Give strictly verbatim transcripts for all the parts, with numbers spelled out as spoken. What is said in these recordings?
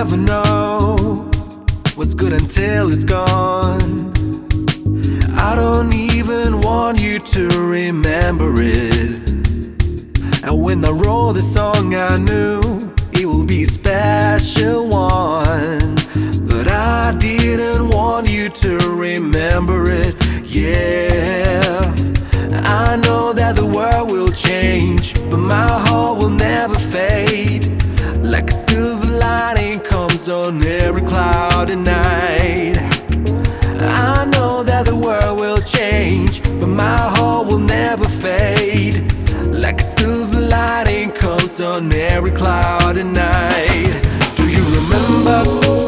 never know what's good until it's gone. I don't even want you to remember it. And when I wrote the song, I knew it will be a special one. But I didn't want you to remember it. Yeah, I know that the world will change, but my heart will never fade. Like a silver lining comes on every cloudy night. I know that the world will change, but my heart will never fade. Like a silver lining comes on every cloudy night. Do you remember?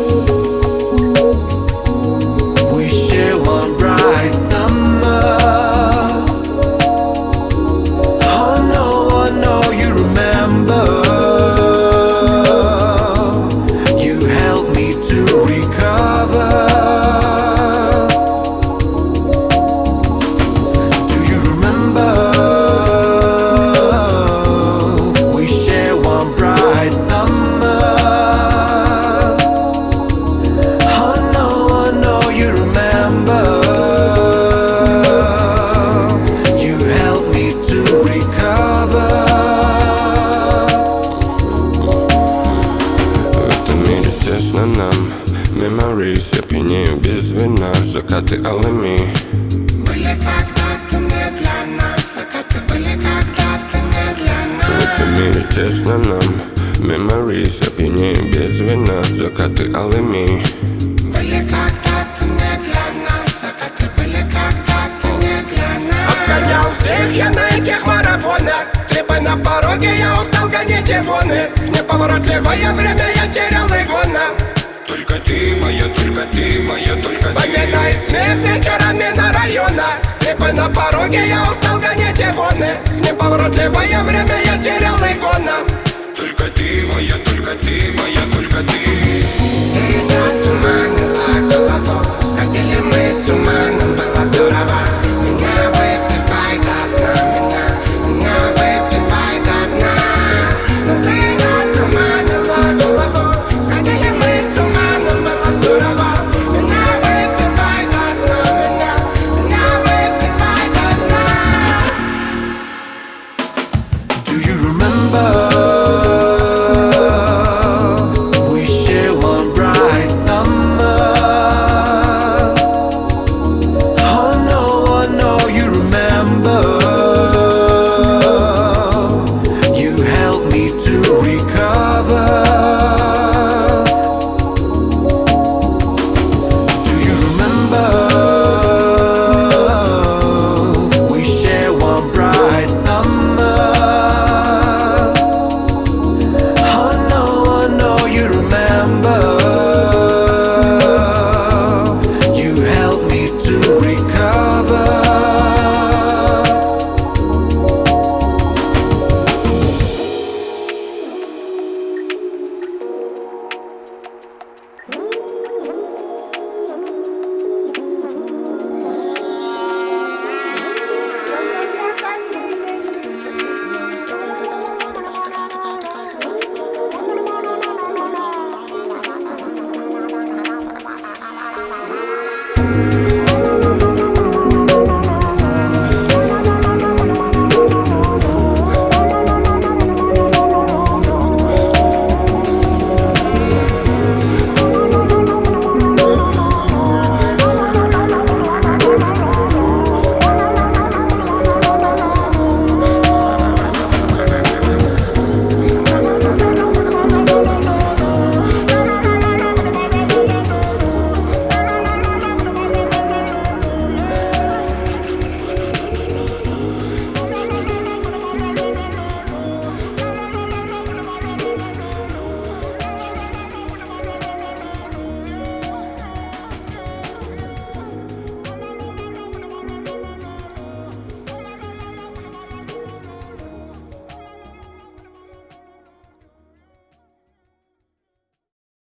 We shared one bright summer. Oh no, I know you remember. You helped me to recover. Do you remember? We shared one bright summer. Oh no, I know you remember. You helped me to recover. В этом мире тесно нам. Memories, я пьянею без вина. Закаты алыми. Были когда-то не для нас, закаты были когда-то не для В этом нас. мире тесно нам. Memories, я пьянею без вина. Закаты алыми. Были когда-то не для нас, закаты были когда-то не для нас. Обгонял всех я на этих марафонах. Трипы на пороге, я устал гонять ивоны. В неповоротливое время я терял игона. Только ты моя, только ты моя, только ты. Победа и смех вечерами на районах. Трипы на пороге, я устал гонять ивоны. В неповоротливое время я терял игона. Только ты моя, только ты моя, только